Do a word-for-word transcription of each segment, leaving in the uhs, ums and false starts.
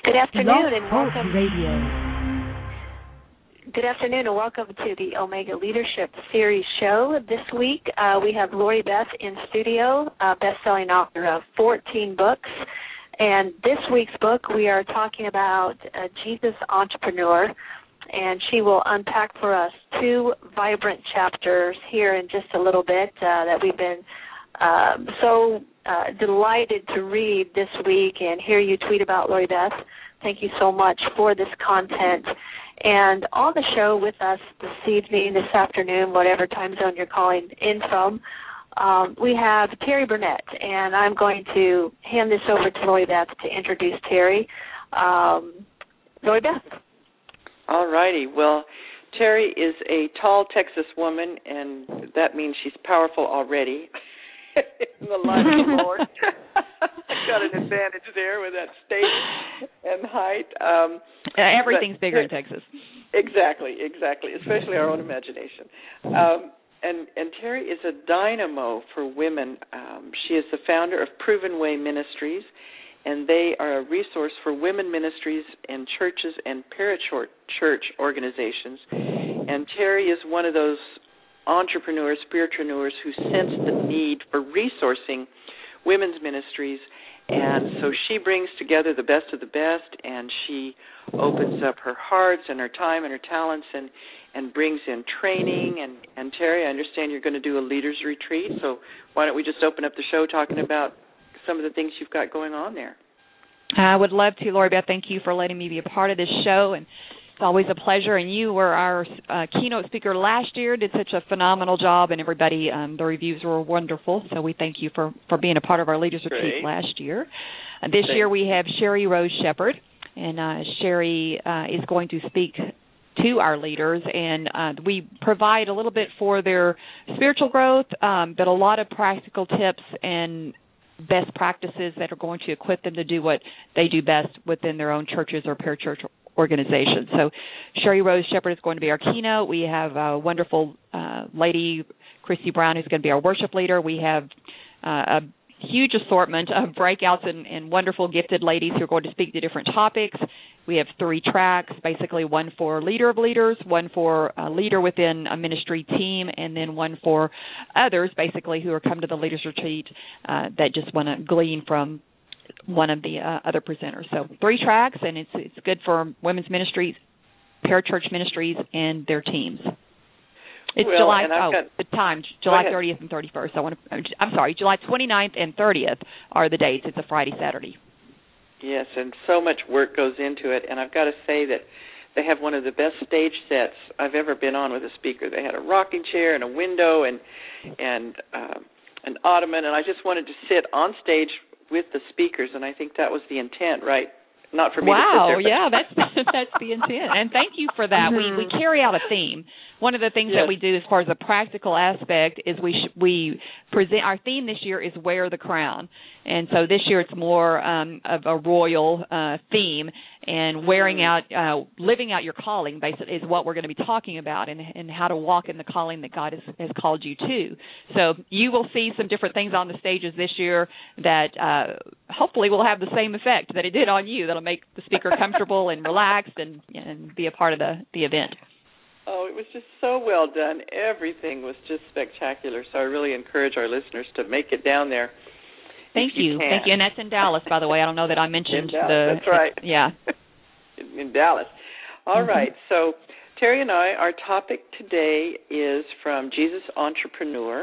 Good afternoon and Talk welcome. Radio. Good afternoon and welcome to the Omega Leadership Series show. This week uh, we have Lori Beth in studio, uh, best-selling author of fourteen books. And this week's book we are talking about uh, Jesus Entrepreneur, and she will unpack for us two vibrant chapters here in just a little bit uh, that we've been uh, so uh, delighted to read this week and hear you tweet about, Lori Beth. Thank you so much for this content. And on the show with us this evening, this afternoon, whatever time zone you're calling in from, um, we have Terry Burnett, and I'm going to hand this over to Lori Beth to introduce Terry. Um, Lori Beth. All righty. Well, Terry is a tall Texas woman, and that means she's powerful already in the light of the Lord. Got an advantage there with that state and height. Um, uh, everything's but, bigger in Texas. Exactly, exactly, especially our own imagination. Um, and, and Terry is a dynamo for women. Um, she is the founder of Proven Way Ministries, and they are a resource for women ministries and churches and parachurch organizations. And Terry is one of those entrepreneurs, spiritualpreneurs who sense the need for resourcing women's ministries, and so she brings together the best of the best, and she opens up her hearts and her time and her talents and, and brings in training. And, and Terry, I understand you're going to do a leaders retreat, so why don't we just open up the show talking about some of the things you've got going on there. I would love to, Lori Beth. Thank you for letting me be a part of this show, and it's always a pleasure. And you were our uh, keynote speaker last year, did such a phenomenal job, and everybody, um, the reviews were wonderful. So we thank you for, for being a part of our Leaders Great. Retreat last year. Uh, this Thanks. year we have Sherry Rose Shepherd, and uh, Sherry uh, is going to speak to our leaders, and uh, we provide a little bit for their spiritual growth, um, but a lot of practical tips and best practices that are going to equip them to do what they do best within their own churches or parachurch organizations. So Sherry Rose Shepherd is going to be our keynote. We have a wonderful uh, lady, Christy Brown, who's going to be our worship leader. We have uh, a huge assortment of breakouts and, and wonderful gifted ladies who are going to speak to different topics. We have three tracks, basically one for leader of leaders, one for a leader within a ministry team, and then one for others, basically, who are come to the Leaders Retreat uh, that just want to glean from one of the uh, other presenters. So three tracks, and it's it's good for women's ministries, parachurch ministries, and their teams. It's well, July, oh, got, the time, July thirtieth and thirty-first. I want to, I'm sorry, July twenty-ninth and thirtieth are the dates. It's a Friday, Saturday. Yes, and so much work goes into it, and I've got to say that they have one of the best stage sets I've ever been on with a speaker. They had a rocking chair and a window and and uh, an ottoman, and I just wanted to sit on stage with the speakers, and I think that was the intent, right? Not for me wow, to sit there. Wow, yeah, that's that's the intent, and thank you for that. Mm-hmm. We we carry out a theme. One of the things yes. that we do as far as the practical aspect is we sh- we present our theme this year is wear the crown, and so this year it's more um, of a royal uh, theme, and wearing out, uh, living out your calling, basically, is what we're going to be talking about, and, and how to walk in the calling that God has, has called you to. So you will see some different things on the stages this year that uh, hopefully will have the same effect that it did on you. That'll make the speaker comfortable and relaxed and, and be a part of the, the event. Oh, it was just so well done. Everything was just spectacular. So I really encourage our listeners to make it down there. Thank you. you Thank you. And that's in Dallas, by the way. I don't know that I mentioned in Dallas, the. That's right. Yeah. in, in Dallas. All mm-hmm. right. So Terry and I, our topic today is from Jesus Entrepreneur,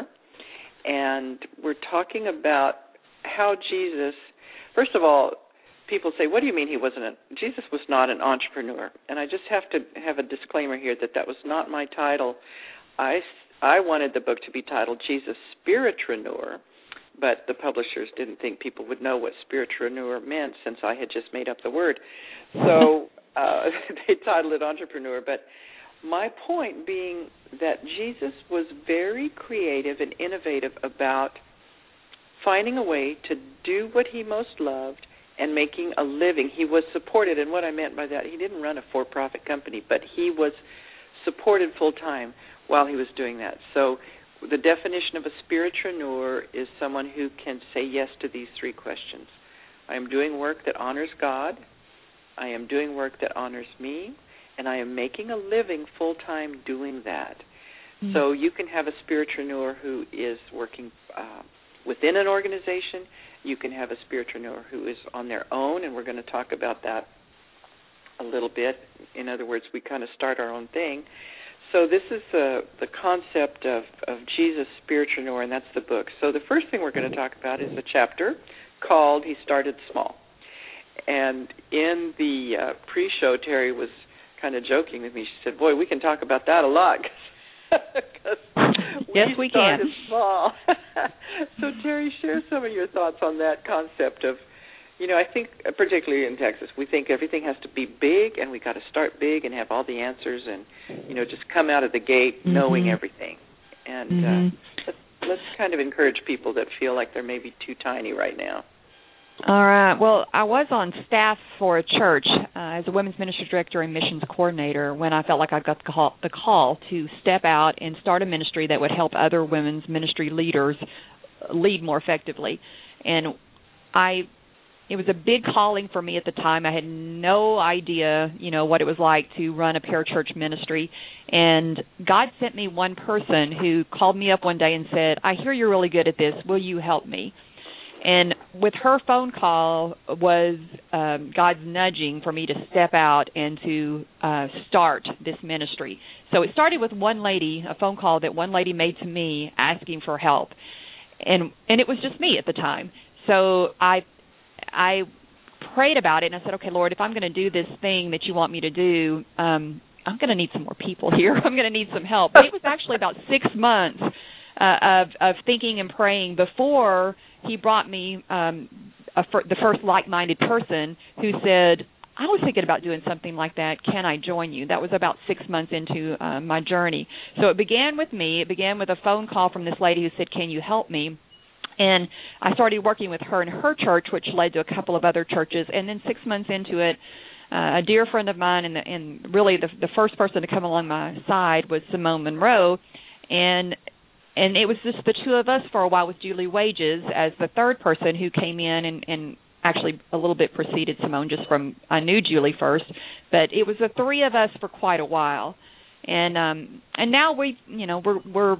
and we're talking about how Jesus, first of all, people say, what do you mean he wasn't a, Jesus was not an entrepreneur? And I just have to have a disclaimer here that that was not my title. I, I wanted the book to be titled Jesus Spiritpreneur, but the publishers didn't think people would know what spiritpreneur meant since I had just made up the word. So uh, they titled it Entrepreneur. But my point being that Jesus was very creative and innovative about finding a way to do what he most loved and making a living. He was supported, and what I meant by that, he didn't run a for-profit company, but he was supported full-time while he was doing that. So the definition of a spiritpreneur is someone who can say yes to these three questions. I am doing work that honors God. I am doing work that honors me, and I am making a living full-time doing that. Mm-hmm. So you can have a spiritpreneur who is working uh, within an organization. You can have a spiritpreneur who is on their own, and we're going to talk about that a little bit. In other words, we kind of start our own thing. So this is the, the concept of, of Jesus Spiritpreneur, and that's the book. So the first thing we're going to talk about is a chapter called He Started Small. And in the uh, pre-show, Terry was kind of joking with me. She said, boy, we can talk about that a lot. Yes, we, we can. Small. So, Terry, share some of your thoughts on that concept of, you know, I think particularly in Texas, we think everything has to be big, and we got to start big and have all the answers, and you know, just come out of the gate mm-hmm. knowing everything. And mm-hmm. uh, let's, let's kind of encourage people that feel like they're maybe too tiny right now. All right. Well, I was on staff for a church uh, as a women's ministry director and missions coordinator when I felt like I got the call, the call to step out and start a ministry that would help other women's ministry leaders lead more effectively. And I, it was a big calling for me at the time. I had no idea, you know, what it was like to run a parachurch ministry. And God sent me one person who called me up one day and said, I hear you're really good at this. Will you help me? And with her phone call was um, God's nudging for me to step out and to uh, start this ministry. So it started with one lady, a phone call that one lady made to me asking for help. And and it was just me at the time. So I I prayed about it, and I said, okay, Lord, if I'm going to do this thing that you want me to do, um, I'm going to need some more people here. I'm going to need some help. But it was actually about six months uh, of, of thinking and praying before he brought me um, a, the first like-minded person who said, I was thinking about doing something like that. Can I join you? That was about six months into uh, my journey. So it began with me. It began with a phone call from this lady who said, can you help me? And I started working with her in her church, which led to a couple of other churches. And then six months into it, uh, a dear friend of mine, and, the, and really the, the first person to come along my side was Simone Monroe. And and it was just the two of us for a while with Julie Wages as the third person who came in and, and actually a little bit preceded Simone just from, I knew Julie first. But it was the three of us for quite a while. And um, and now we, you know, we're we're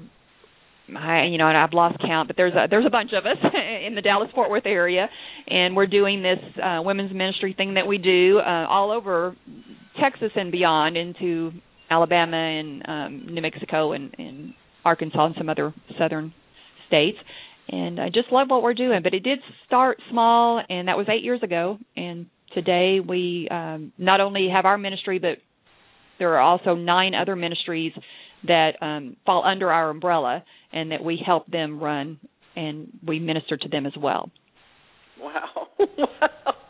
I, you know, and I've lost count, but there's a, there's a bunch of us in the Dallas-Fort Worth area, and we're doing this uh, women's ministry thing that we do uh, all over Texas and beyond, into Alabama and um, New Mexico and, and Arkansas and some other southern states. And I just love what we're doing. But it did start small, and that was eight years ago. And today we um, not only have our ministry, but there are also nine other ministries that um, fall under our umbrella and that we help them run, and we minister to them as well. Wow. Wow.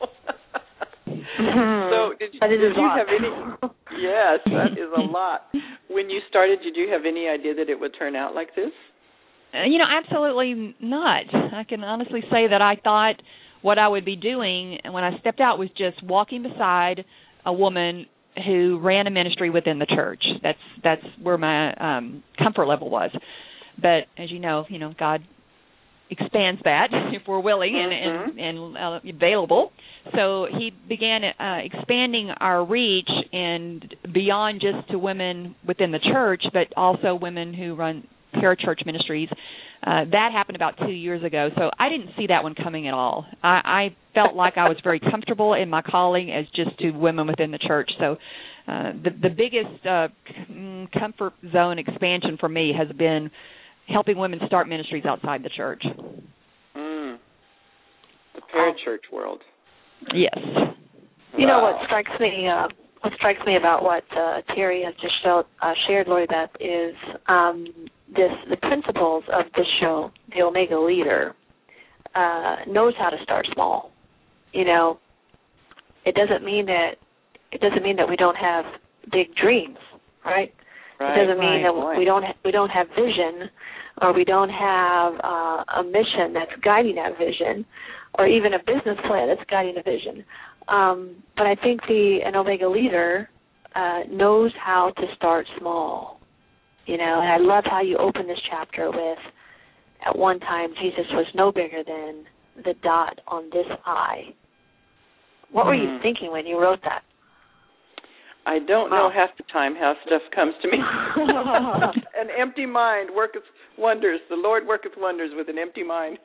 So did you, did you have any – yes, that is a lot. When you started, did you have any idea that it would turn out like this? Uh, you know, absolutely not. I can honestly say that I thought what I would be doing when I stepped out was just walking beside a woman who ran a ministry within the church. That's that's where my um, comfort level was. But as you know, you know, God expands that if we're willing mm-hmm. and and, and uh, available. So He began uh, expanding our reach and beyond just to women within the church, but also women who run parachurch ministries. Uh, that happened about two years ago, so I didn't see that one coming at all. I, I felt like I was very comfortable in my calling as just to women within the church. So uh, the, the biggest uh, comfort zone expansion for me has been helping women start ministries outside the church. Mm. The parachurch world. Yes. You know what strikes me? Uh, what strikes me about what uh, Terry has just showed, uh, shared, Lori Beth, is um, this: the principles of this show. The Omega Leader uh, knows how to start small. You know, it doesn't mean that it doesn't mean that we don't have big dreams, right? Right, it doesn't mean right, that right. we don't ha- we don't have vision, or we don't have uh, a mission that's guiding that vision, or even a business plan that's guiding a vision. Um, but I think the an Omega Leader uh, knows how to start small. You know, and I love how you open this chapter with, at one time, Jesus was no bigger than the dot on this eye. What were mm. you thinking when you wrote that? I don't wow. know half the time how stuff comes to me. An empty mind worketh wonders. The Lord worketh wonders with an empty mind.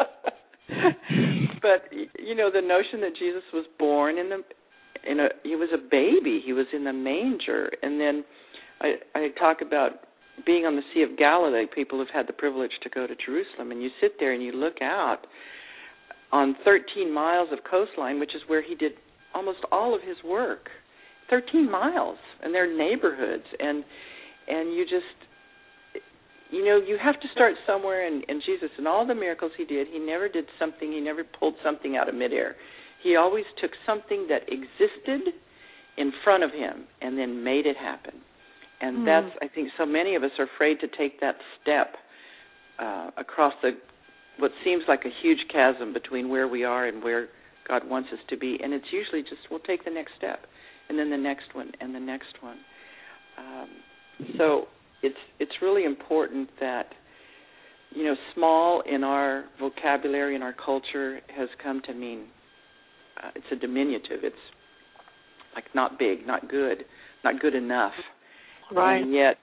But, you know, the notion that Jesus was born in the, in a, he was a baby. He was in the manger. And then I, I talk about being on the Sea of Galilee. People have had the privilege to go to Jerusalem, and you sit there and you look out on thirteen miles of coastline, which is where he did almost all of his work. thirteen miles, and they're neighborhoods, and and you just, you know, you have to start somewhere. And, and Jesus, and all the miracles he did, he never did something, he never pulled something out of midair. He always took something that existed in front of him and then made it happen. And mm. that's, I think, so many of us are afraid to take that step uh, across the what seems like a huge chasm between where we are and where God wants us to be. And it's usually just, we'll take the next step, and then the next one, and the next one. Um, so it's it's really important that, you know, small in our vocabulary, in our culture, has come to mean, uh, it's a diminutive. It's like not big, not good, not good enough. Right. And yet,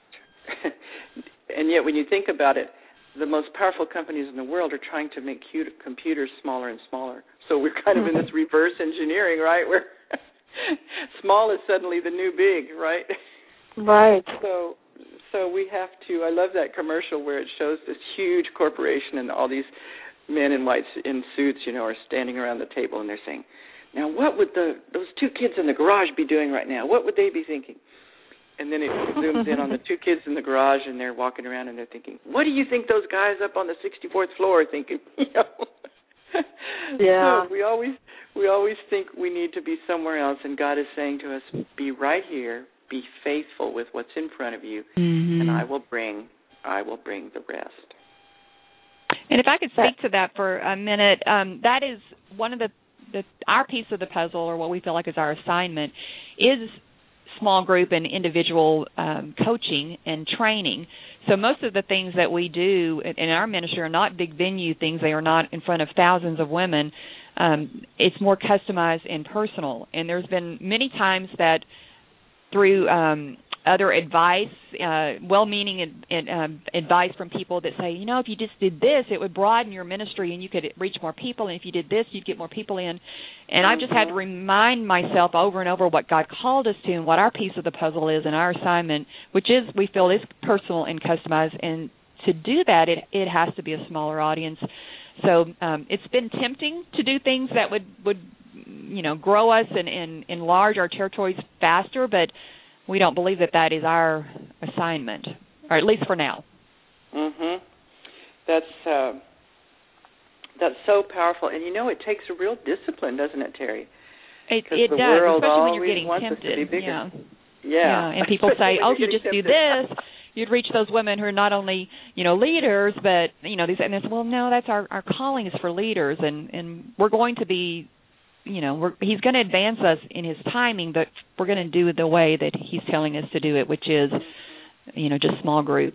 and yet when you think about it, the most powerful companies in the world are trying to make cute computers smaller and smaller. So we're kind of in this reverse engineering, right, where small is suddenly the new big, right? Right. So so we have to, I love that commercial where it shows this huge corporation and all these men in white in suits, you know, are standing around the table and they're saying, now what would the those two kids in the garage be doing right now? What would they be thinking? And then it zooms in on the two kids in the garage, and they're walking around, and they're thinking, what do you think those guys up on the sixty-fourth floor are thinking? You know? Yeah. So we always we always think we need to be somewhere else, and God is saying to us, be right here, be faithful with what's in front of you, mm-hmm. and I will bring I will bring the rest. And if I could speak to that for a minute, um, that is one of the, the our piece of the puzzle, or what we feel like is our assignment, is small group and individual um, coaching and training. So most of the things that we do in our ministry are not big venue things. They are not in front of thousands of women. Um, it's more customized and personal. And there's been many times that through um, other advice, uh, well-meaning ad, ad, um, advice from people that say, you know, if you just did this, it would broaden your ministry and you could reach more people. And if you did this, you'd get more people in. And mm-hmm. I've just had to remind myself over and over what God called us to and what our piece of the puzzle is and our assignment, which is, we feel, is personal and customized. And to do that, it, it has to be a smaller audience. So um, it's been tempting to do things that would, would you know, grow us and, and enlarge our territories faster, but we don't believe that that is our assignment, or at least for now. Mhm. That's uh, that's so powerful, and you know it takes a real discipline, doesn't it, Terry? It, the it does, world especially when you're getting wants tempted. Us to be bigger. Yeah. yeah, yeah. And people say, "Oh, if you just tempted. do this, you'd reach those women who are not only, you know, leaders, but you know, these." And it's, well, no, that's our our calling is for leaders, and and we're going to be. You know, we're, he's going to advance us in his timing, but we're going to do it the way that he's telling us to do it, which is, you know, just small groups.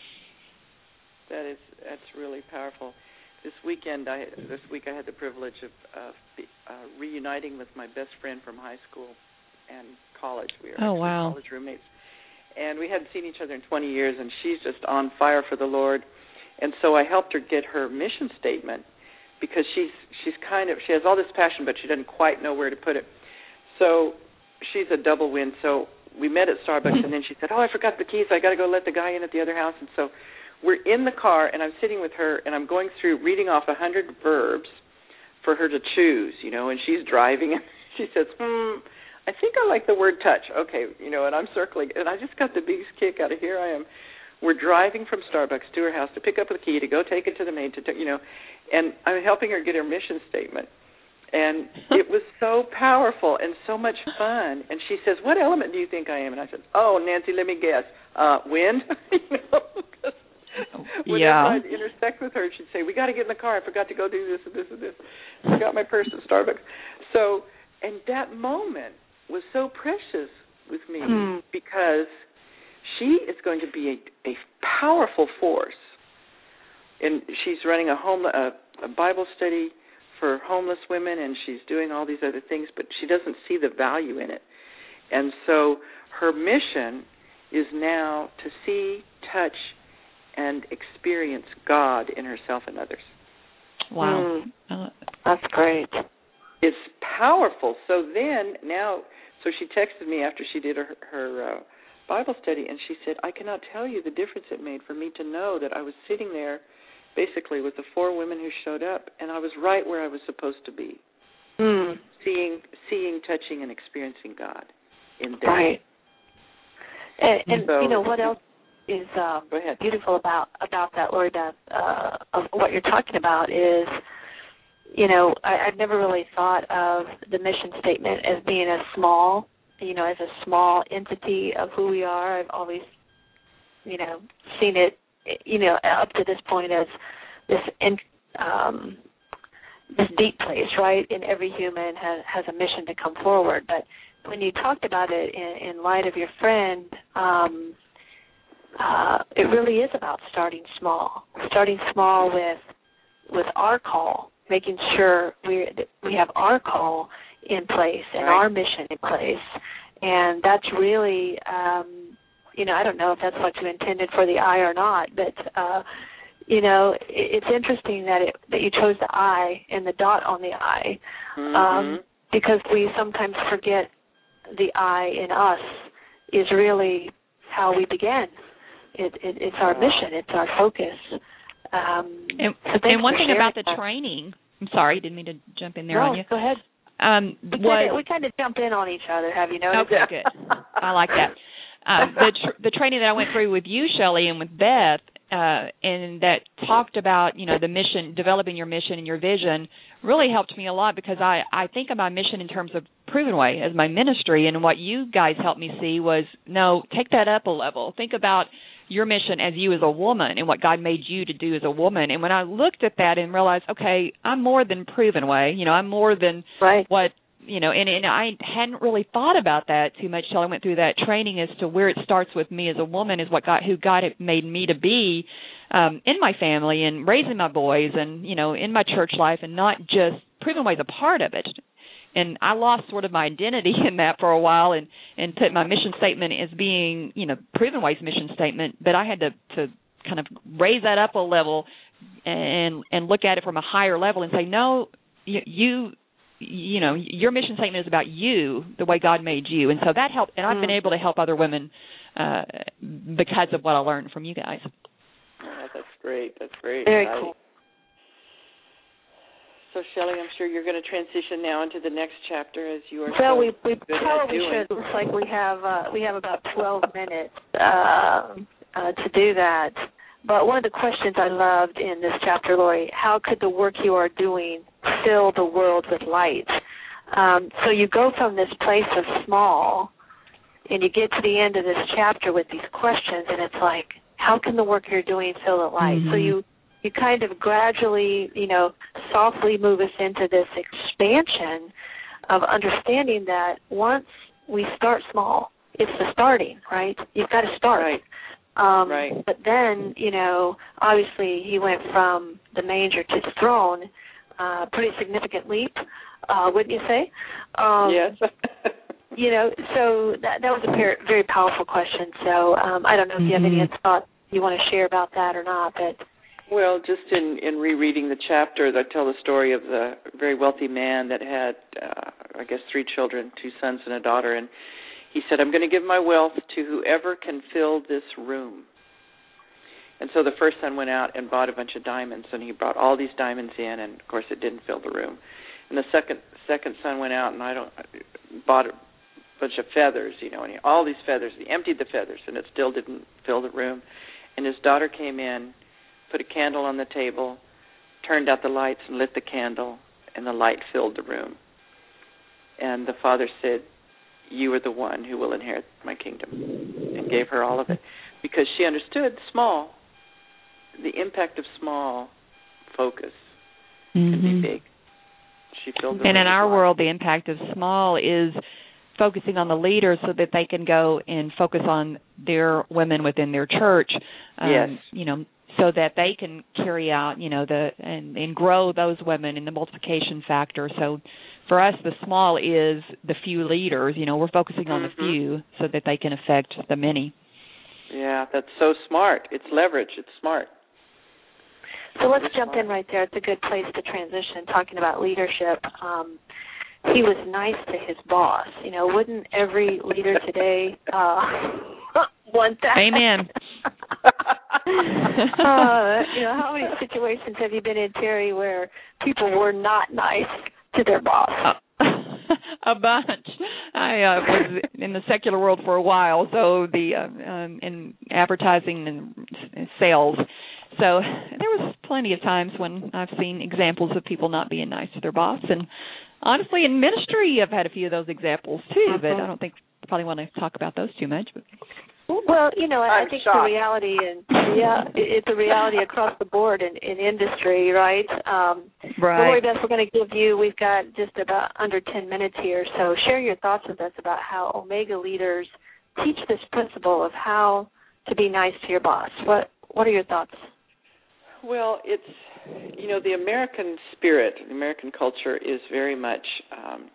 That is, that's really powerful. This weekend, I this week I had the privilege of uh, uh, reuniting with my best friend from high school and college. We were oh, actually wow. college roommates, and we hadn't seen each other in twenty years. And she's just on fire for the Lord, and so I helped her get her mission statement. Because she's she's kind of she has all this passion, but she doesn't quite know where to put it. So she's a double win. So we met at Starbucks, and then she said, "Oh, I forgot the keys. I got to go let the guy in at the other house." And so we're in the car, and I'm sitting with her, and I'm going through reading off a hundred verbs for her to choose. You know, and she's driving, and she says, "Hmm, I think I like the word touch." Okay, you know, and I'm circling, and I just got the biggest kick out of here. I am. We're driving from Starbucks to her house to pick up the key to go take it to the maid to, t- you know, and I'm helping her get her mission statement. And it was so powerful and so much fun. And she says, "What element do you think I am?" And I said, "Oh, Nancy, let me guess. Uh, wind." You know, whenever yeah. I'd intersect with her, she'd say, "We got to get in the car. I forgot to go do this and this and this. I forgot my purse at Starbucks." So, and that moment was so precious with me mm. because she is going to be a, a powerful force. And she's running a home a, a Bible study for homeless women, and she's doing all these other things, but she doesn't see the value in it. And so her mission is now to see, touch, and experience God in herself and others. Wow. Mm, that's great. It's powerful. So then, now, so she texted me after she did her, her uh, Bible study, and she said, I cannot tell you the difference it made for me to know that I was sitting there basically with the four women who showed up, and I was right where I was supposed to be, mm. seeing, seeing, touching, and experiencing God in them. Right. And, and so, you know, what else is um, beautiful about, about that, Lori Beth, uh, of what you're talking about is, you know, I, I've never really thought of the mission statement as being as small, you know, as a small entity of who we are. I've always, you know, seen it, you know, up to this point as this in, um, this deep place, right? And every human has, has a mission to come forward. But when you talked about it in, in light of your friend, um, uh, it really is about starting small, starting small with with our call, making sure we we have our call in place and right. our mission in place. And that's really, um, you know, I don't know if that's what you intended for the I or not, but, uh, you know, it, it's interesting that it, that you chose the I and the dot on the I, mm-hmm. um, because we sometimes forget the I in us is really how we begin. It, it, it's our wow. mission. It's our focus. Um, and, so and one thing about the that. training, I'm sorry, didn't mean to jump in there no, on you. Go ahead. Um, we, was, kind of, we kind of jump in on each other, have you noticed? Okay, good. I like that. Um, the tr- the training that I went through with you, Shelley, and with Beth, uh, and that talked about, you know, the mission, developing your mission and your vision, really helped me a lot because I, I think of my mission in terms of Proven Way as my ministry, and what you guys helped me see was, no, take that up a level. Think about your mission as you as a woman and what God made you to do as a woman. And when I looked at that and realized, okay, I'm more than Proven Way, you know, I'm more than right. what, you know, and, and I hadn't really thought about that too much till I went through that training as to where it starts with me as a woman, is what God, who God had made me to be um, in my family and raising my boys and, you know, in my church life, and not just Proven Way is a part of it. And I lost sort of my identity in that for a while, and, and put my mission statement as being, you know, Proven Way's mission statement. But I had to, to kind of raise that up a level and and look at it from a higher level and say, no, you, you, you know, your mission statement is about you, the way God made you. And so that helped, and I've mm. been able to help other women uh, because of what I learned from you guys. Oh, that's great. That's great. Very I, cool. So, Shelley, I'm sure you're going to transition now into the next chapter, as you are. Well, so we we good probably should. It looks like we have uh, we have about twelve minutes uh, uh, to do that. But one of the questions I loved in this chapter, Lori, how could the work you are doing fill the world with light? Um, so you go from this place of small, and you get to the end of this chapter with these questions, and it's like, how can the work you're doing fill the light? Mm-hmm. So you. You kind of gradually, you know, softly move us into this expansion of understanding that once we start small, it's the starting, right? You've got to start. Right. Um, right. But then, you know, obviously he went from the manger to the throne, uh, pretty significant leap, uh, wouldn't you say? Um, yes. You know, so that, that was a very, very powerful question. So um, I don't know if you have any thoughts you want to share about that or not, but... Well, just in, in rereading the chapter, I tell the story of the very wealthy man that had, uh, I guess, three children, two sons and a daughter, and he said, I'm going to give my wealth to whoever can fill this room. And so the first son went out and bought a bunch of diamonds, and he brought all these diamonds in, and, of course, it didn't fill the room. And the second second son went out and I don't bought a bunch of feathers, you know, and he, all these feathers. He emptied the feathers, and it still didn't fill the room. And his daughter came in, put a candle on the table, turned out the lights and lit the candle, and the light filled the room. And the father said, you are the one who will inherit my kingdom, and gave her all of it. Because she understood small, the impact of small focus mm-hmm. can be big. She filled the and room in our light. world, the impact of small is focusing on the leaders so that they can go and focus on their women within their church. Um, yes. You know, so that they can carry out, you know, the and, and grow those women in the multiplication factor. So for us, the small is the few leaders. You know, we're focusing on mm-hmm. the few so that they can affect the many. Yeah, that's so smart. It's leverage. It's smart. So let's it's jump smart. in right there. It's a good place to transition, talking about leadership. Um, he was nice to his boss. You know, wouldn't every leader today uh, want that? Amen. uh, you know, how many situations have you been in, Terry, where people were not nice to their boss? Uh, a bunch. I uh, was in the secular world for a while, so the uh, um, in advertising and sales. So there was plenty of times when I've seen examples of people not being nice to their boss, and honestly, in ministry, I've had a few of those examples too. Mm-hmm. But I don't think I probably want to talk about those too much. But. Well, you know, I'm I think shocked. the reality, and yeah, it's a reality across the board in, in industry, right? Um, right. Lori Beth, we're going to give you. We've got just about under ten minutes here, so share your thoughts with us about how Omega leaders teach this principle of how to be nice to your boss. What What are your thoughts? Well, it's, you know, the American spirit, the American culture is very much, um,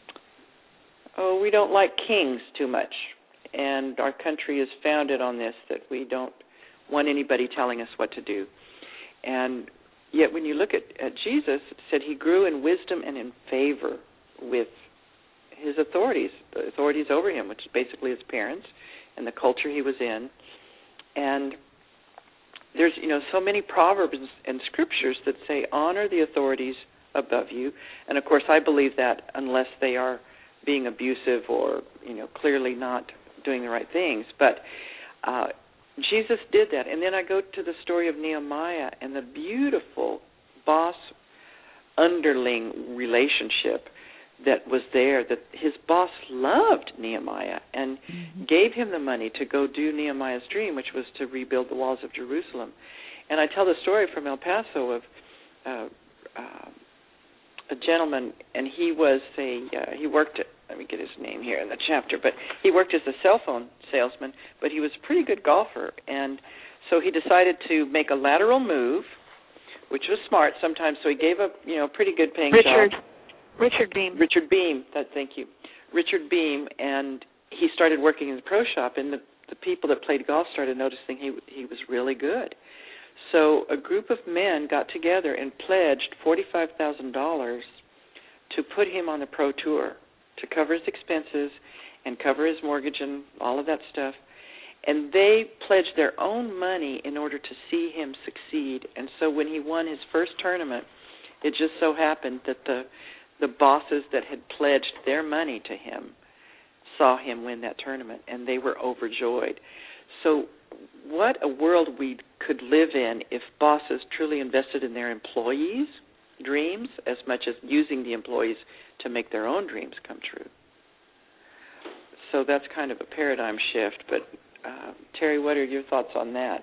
oh, we don't like kings too much. And our country is founded on this, that we don't want anybody telling us what to do. And yet when you look at, at Jesus, it said he grew in wisdom and in favor with his authorities, the authorities over him, which is basically his parents and the culture he was in. And there's, you know, so many proverbs and scriptures that say honor the authorities above you. And, of course, I believe that unless they are being abusive or, you know, clearly not doing the right things. But uh, Jesus did that. And then I go to the story of Nehemiah and the beautiful boss-underling relationship that was there, that his boss loved Nehemiah and mm-hmm. gave him the money to go do Nehemiah's dream, which was to rebuild the walls of Jerusalem. And I tell the story from El Paso of uh, uh, a gentleman, and he was a, uh, he worked at, let me get his name here in the chapter, but he worked as a cell phone salesman, but he was a pretty good golfer, and so he decided to make a lateral move, which was smart sometimes, so he gave a, you know, pretty good paying Richard. job. Richard Beam. Richard Beam, that, thank you. Richard Beam, and he started working in the pro shop, and the, the people that played golf started noticing he he was really good. So a group of men got together and pledged forty-five thousand dollars to put him on the pro tour, to cover his expenses and cover his mortgage and all of that stuff. And they pledged their own money in order to see him succeed. And so when he won his first tournament, it just so happened that the the bosses that had pledged their money to him saw him win that tournament, and they were overjoyed. So what a world we could live in if bosses truly invested in their employees' dreams as much as using the employees to make their own dreams come true. So that's kind of a paradigm shift. But, uh, Terry, what are your thoughts on that?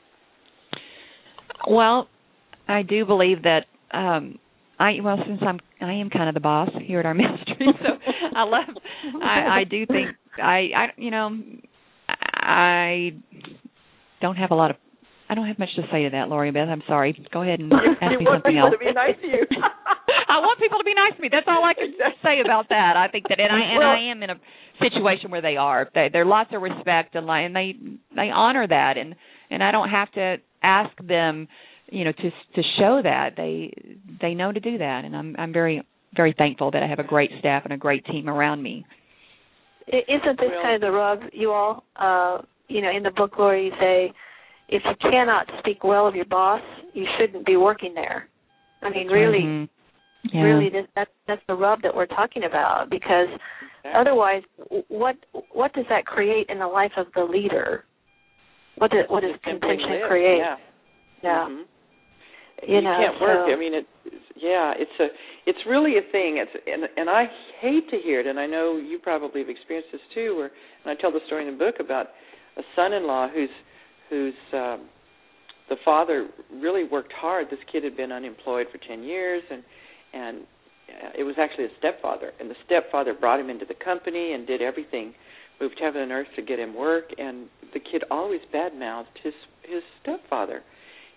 Well, I do believe that um, I well, since I'm I am kind of the boss here at our ministry, so I love. I, I do think I, I you know I don't have a lot of. I don't have much to say to that, Lori Beth. I'm sorry. Go ahead and ask you me want something people else. to be nice to you. I want people to be nice to me. That's all I can say about that. I think that, and I and well, I am in a situation where they are. They, there's lots of respect and, and they they honor that, and and I don't have to ask them, you know, to to show that. They they know to do that, and I'm I'm very very thankful that I have a great staff and a great team around me. Isn't this well, kind of the rub, you all? Uh, you know, in the book, Lori, you say, if you cannot speak well of your boss, you shouldn't be working there. I mean, really, mm-hmm. yeah. really, this, that, that's the rub that we're talking about. Because okay. otherwise, what what does that create in the life of the leader? What does what does contention create? Yeah, yeah. Mm-hmm. You, you know, can't work. so. I mean, it. Yeah, it's a. It's really a thing. It's and and I hate to hear it. And I know you probably have experienced this too. Where and I tell the story in the book about a son-in-law who's who's um, the father really worked hard. This kid had been unemployed for ten years, and and it was actually a stepfather. And the stepfather brought him into the company and did everything, moved heaven and earth to get him work. And the kid always badmouthed his his stepfather.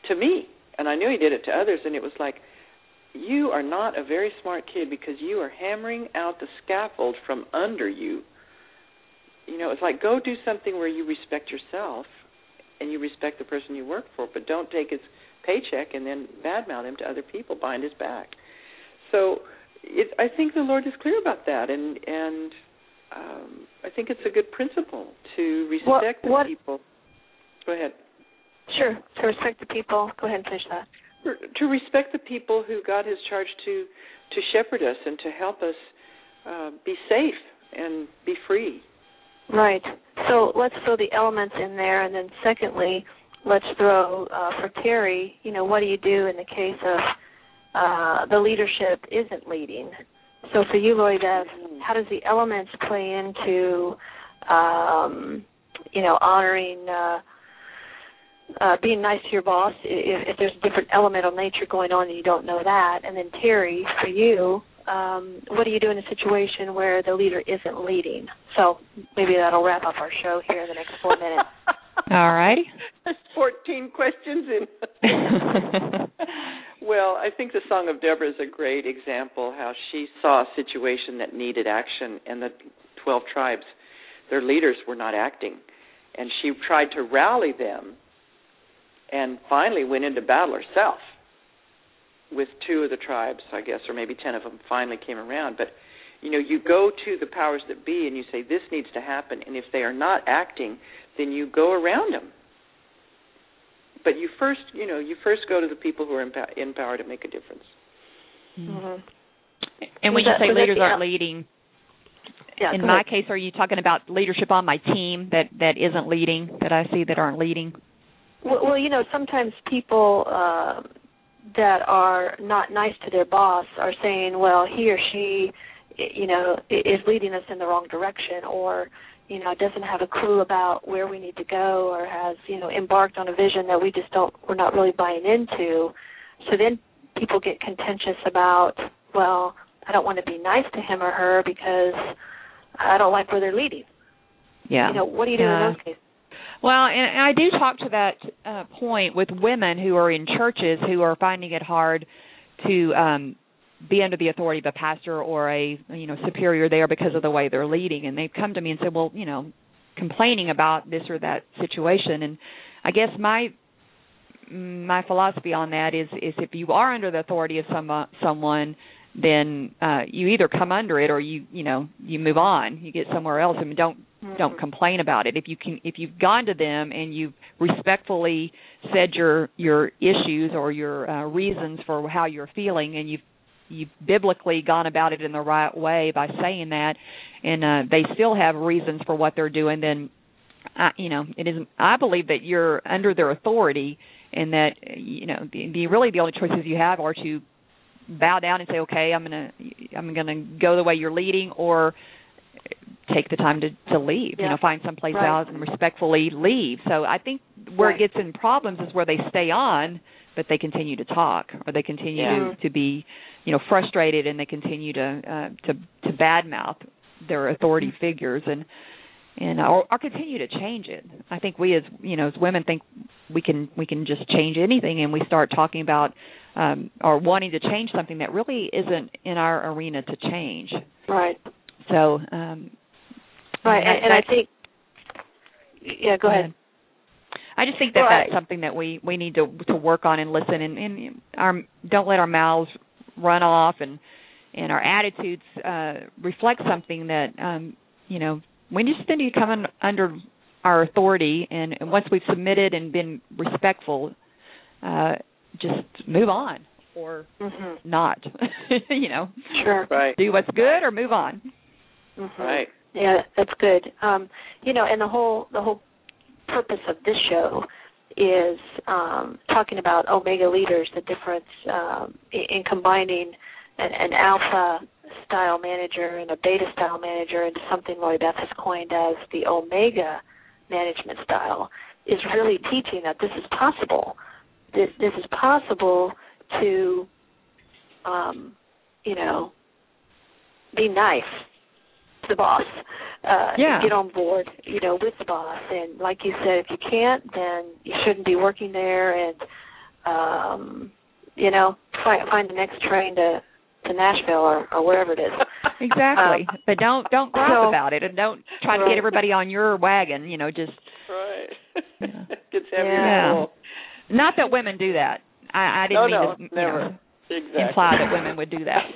to me, and I knew he did it to others, and it was like, you are not a very smart kid because you are hammering out the scaffold from under you. You know, it's like, go do something where you respect yourself and you respect the person you work for, but don't take his paycheck and then badmouth him to other people behind his back. So it, I think the Lord is clear about that, and and um, I think it's a good principle to respect what, what, the people. Go ahead. Sure, to respect the people. Go ahead and finish that. To respect the people who God has charged to, to shepherd us and to help us uh, be safe and be free. Right. So let's throw the elements in there, and then secondly, let's throw uh, for Terry, you know, what do you do in the case of uh, the leadership isn't leading? So for you, Lori Beth, how does the elements play into, um, you know, honoring, uh, uh, being nice to your boss if, if there's a different elemental nature going on and you don't know that? And then Terry, for you, um, what do you do in a situation where the leader isn't leading? So maybe that'll wrap up our show here in the next four minutes. All righty. fourteen questions in. Well, I think the Song of Deborah is a great example how she saw a situation that needed action, and the twelve tribes, their leaders were not acting. And she tried to rally them and finally went into battle herself with two of the tribes, I guess, or maybe ten of them finally came around. But, you know, you go to the powers that be and you say, this needs to happen, and if they are not acting, then you go around them. But you first, you know, you first go to the people who are in, power, in power to make a difference. Mm-hmm. And when you say leaders aren't leading, yeah, in my case, are you talking about leadership on my team that, that isn't leading, that I see that aren't leading? Well, well you know, sometimes people uh, that are not nice to their boss are saying, well, he or she, you know, is leading us in the wrong direction, or you know, doesn't have a clue about where we need to go, or has, you know, embarked on a vision that we just don't, we're not really buying into. So then people get contentious about, well, I don't want to be nice to him or her because I don't like where they're leading. Yeah. You know, what do you do uh, in those cases? Well, and, and I do talk to that uh, point with women who are in churches who are finding it hard to um, be under the authority of a pastor or a, you know, superior there because of the way they're leading. And they've come to me and said, well, you know, complaining about this or that situation. And I guess my my philosophy on that is, is if you are under the authority of some, uh, someone, then uh, you either come under it or you, you know, you move on. You get somewhere else and don't mm-hmm. don't complain about it. If you can, if you've gone to them and you've respectfully said your your issues or your uh, reasons for how you're feeling, and you've you've biblically gone about it in the right way by saying that, and uh, they still have reasons for what they're doing, then, I, you know, it is. I believe that you're under their authority, and that, you know, the, the really the only choices you have are to bow down and say, okay, I'm gonna I'm gonna go the way you're leading, or take the time to, to leave. Yeah. You know, find someplace right. else and respectfully leave. So I think where right. it gets in problems is where they stay on, but they continue to talk, or they continue yeah. to, to be, you know, frustrated, and they continue to uh, to to badmouth their authority mm-hmm. figures, and and or, or continue to change it. I think we as you know as women think we can we can just change anything, and we start talking about um, or wanting to change something that really isn't in our arena to change. Right. So. Um, right, and, and, and I think. Yeah, go ahead. I just think that well, that's I, something that we, we need to to work on and listen, and, and our don't let our mouths run off, and and our attitudes uh, reflect something that um, you know we just need to come in, under our authority, and, and once we've submitted and been respectful, uh, just move on or mm-hmm. not. you know, sure, right. Do what's good or move on. Mm-hmm. Right. Yeah, that's good. Um, you know, and the whole the whole. purpose of this show is um, talking about Omega leaders, the difference um, in, in combining an, an alpha style manager and a beta style manager into something Lori Beth has coined as the Omega management style, is really teaching that this is possible. This, this is possible to, um, you know, be nice to the boss. Uh, yeah. Get on board, you know, with the boss. And like you said, if you can't, then you shouldn't be working there. And um, you know, find, find the next train to, to Nashville or, or wherever it is. Exactly. Um, but don't don't gripe so, about it, and don't try right. to get everybody on your wagon. You know, just right. Yeah. Gets heavy yeah. and full. Not that women do that. I, I didn't no, mean no, to you never. know, exactly. imply that women would do that.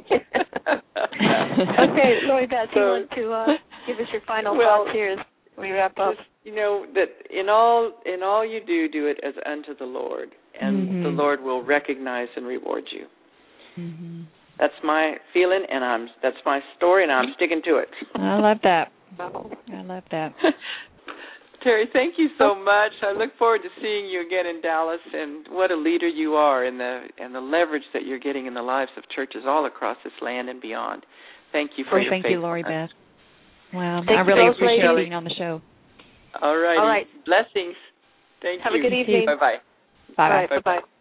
Okay, Lori Beth, so, you want to uh, give us your final well, thoughts here as we wrap up? Just, you know, that in all in all you do, do it as unto the Lord, and mm-hmm. the Lord will recognize and reward you. Mm-hmm. That's my feeling, and I'm that's my story, and I'm sticking to it. I love that. I love that. Terry, thank you so much. I look forward to seeing you again in Dallas, and what a leader you are, and the and the leverage that you're getting in the lives of churches all across this land and beyond. Thank you for well, your thank faithfulness. you, Lori Beth. Wow, thank I really you, appreciate ladies. being on the show. All righty. All right. Blessings. Thank Have you. a good evening. Bye-bye. Bye-bye. Bye-bye.